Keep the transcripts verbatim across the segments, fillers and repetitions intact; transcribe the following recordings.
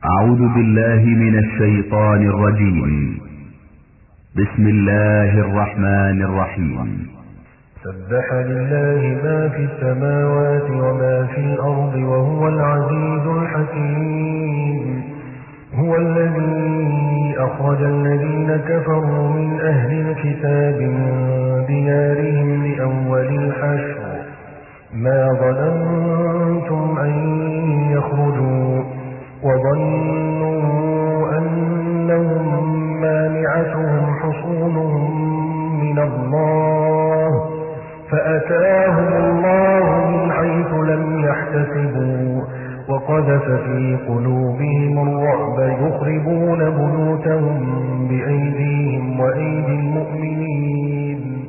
أعوذ بالله من الشيطان الرجيم. بسم الله الرحمن الرحيم. سبح لله ما في السماوات وما في الأرض وهو العزيز الحكيم. هو الذي أخرج الذين كفروا من أهل الكتاب من ديارهم لأول الحشر ما ظننتم أن يخرجوا وظنوا أنهم مانعتهم حصونهم من الله فأتاهم الله من حيث لم يحتسبوا وقذف في قلوبهم الرعب يخربون بيوتهم بأيديهم وأيدي المؤمنين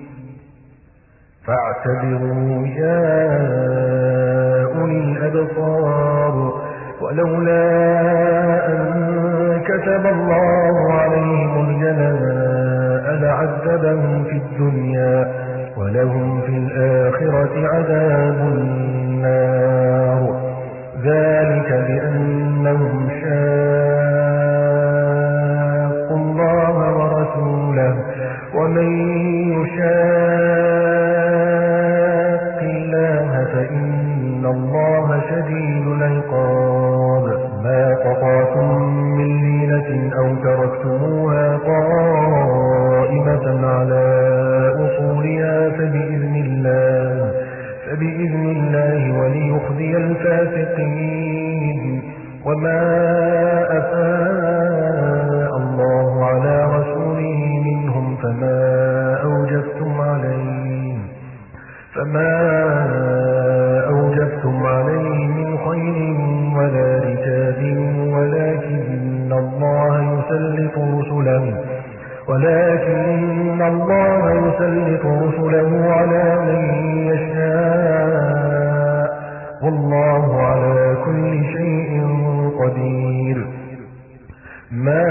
فاعتبروا يا أولي الأبصار ولولا أن كتب الله عليهم الجلاء لعذبهم في الدنيا ولهم في الآخرة عذاب النار ذلك بأنهم شاقوا الله ورسوله ومن يشاق الله فإن الله شديد العقاب ما قطعتم من لينة أو تركتموها قائمة على أصولها فبإذن الله فبإذن الله وليخزي الفاسقين وما أفاء الله على رسوله منهم فما أوجفتم عليه فما أوجفتم عليه من خير ولا ركاب ولكن الله يسلط رسله ولكن الله يسلط رسله على من يشاء والله على كل شيء قدير ما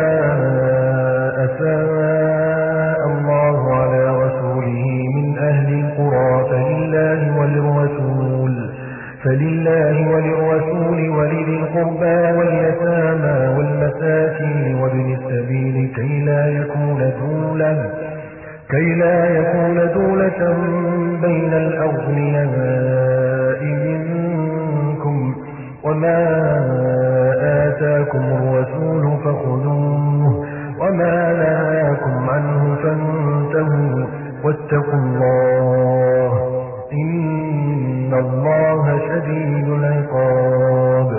أفاء الله على رسوله من أهل القرى فلله وللرسول فلله وللرسول ولذي القربى واليتامى والمساكين وابن السبيل كي لا يكون دولة كي لا يكون دولة بين الأغنياء منكم وما آتاكم الرسول فخذوه وما نهاكم عنه فانتهوا واتقوا الله إن الله شديد العقاب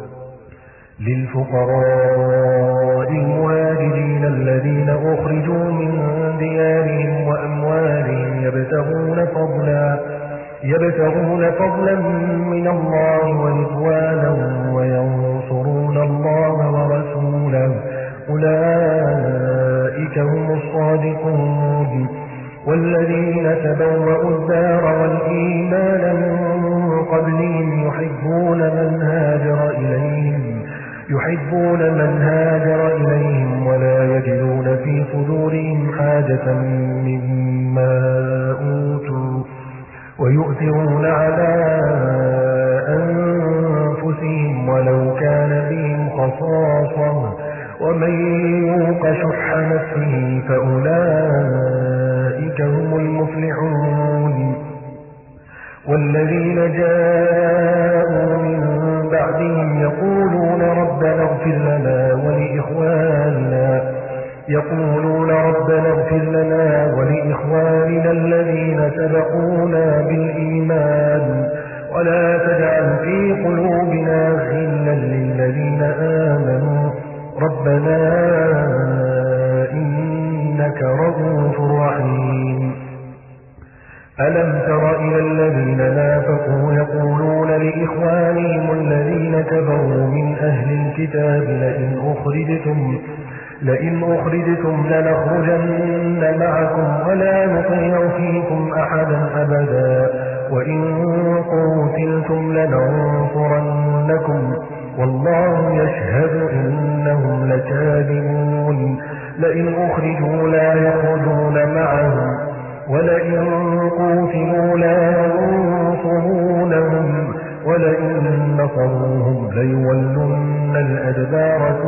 للفقراء المهاجرين الذين أخرجوا من ديارهم وأموالهم يبتغون فضلا يبتغون فضلا من الله ورضوانا وينصرون الله ورسوله أولئك هم الصادقون والذين تبوأوا الدار والإيمان من قبلهم يحبون من هاجر إليهم يحبون من هاجر إليهم ولا يجدون في صدورهم حاجة مما أوتوا ويؤثرون على أنفسهم ولو كان بهم خصاصة ومن يوق شح نفسه فأولئك هم المفلحون والذين جاءوا من بعدهم يقولون ربنا اغفر لنا ولإخواننا يقولون ربنا اغفر لنا ولإخواننا الذين سبقونا بالإيمان ولا تجعل في قلوبنا غلا للذين آمنوا ربنا إنك رؤوف رحيم ألم تر إلى الذين نافقوا يقولون لإخوانهم الذين كفروا من أهل الكتاب لئن أخرجتم لئن أخرجتم لنخرجن معكم ولا نطيع فيكم أحدا أبدا وإن قتلتم لننصرنكم والله يشهد إنهم لكاذبون لئن أخرجوا لا يخرجون معهم ولئن قتلوا لا ينصرونهم ولئن نصروهم ليولن الأدبار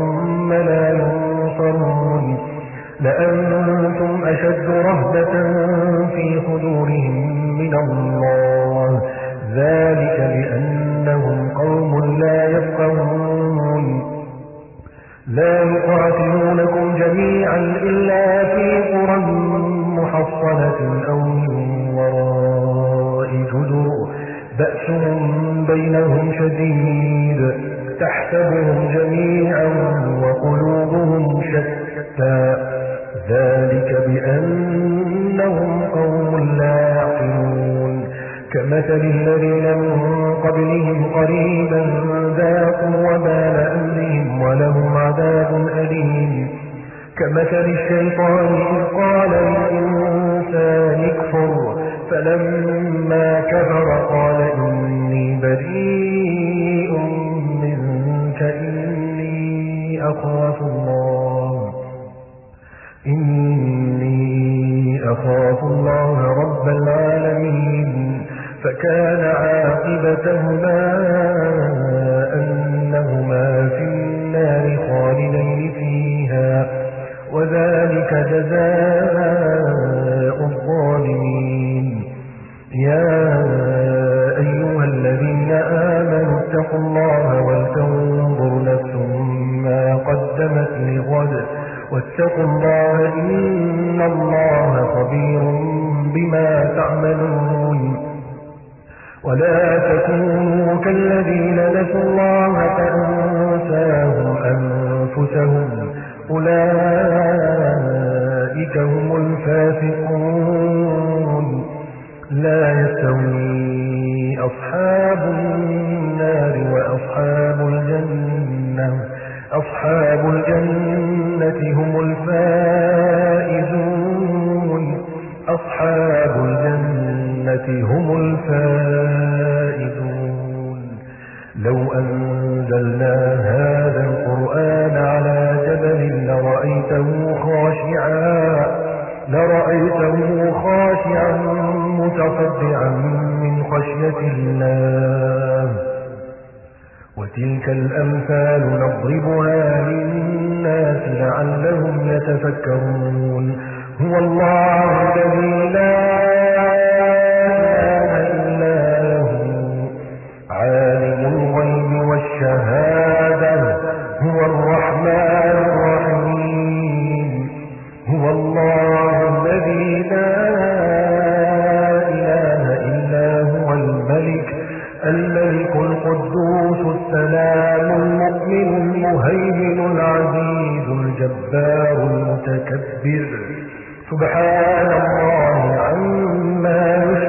الله ذلك بأنهم قوم لا يفقهون لا يقاتلونكم جميعا إلا في قرى محصنة أو من وراء جدر بأسهم بينهم شديد تحسبهم جميعا وقلوبهم شتى ذلك بأنهم قوم لا يعقلون كمثل الذين من قبلهم قريبا ذاقوا وبال أمرهم ولهم عذاب أليم كمثل الشيطان إذ قال للإنسان اكفر فلما كفر قال إني بريء منك إني أخاف الله إني أخاف الله رب العالمين فكان عاقبتهما أنهما في النار خالدين فيها وذلك جزاء الظالمين يا أيها الذين آمنوا اتقوا الله ولتنظر نفس ما قدمت لغد واتقوا الله إن الله خبير بما تعملون ولا تكونوا كالذين نسوا الله فأنساهم أنفسهم أولئك هم الفاسقون لا يستوي أصحاب النار وأصحاب الجنة أصحاب الجنة هم الفائزون أصحاب الجنة هم الفائزون لو أنزلنا هذا القرآن على جبل لرأيته خاشعا لرأيته خاشعا متصدعا من خشية الله وتلك الأمثال نضربها للناس لعلهم يتفكرون هو الله الذي لا إله إلا هو عالم الغيب والشهادة هو الرحمن الرحيم هو الله الذي لا إله إلا هو الملك الملك القدوس السلام المؤمن المهيمن العزيز الجبار المتكبر سبحان الله عما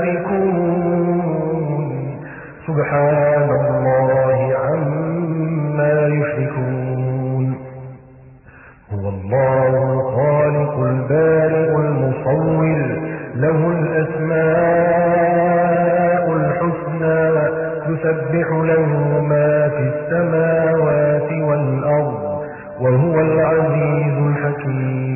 يشركون سبحان الله عما يشركون هو الله الخالق البارئ المصور له الأسماء الحسنى يسبح له ما في السماوات والأرض وهو العزيز الحكيم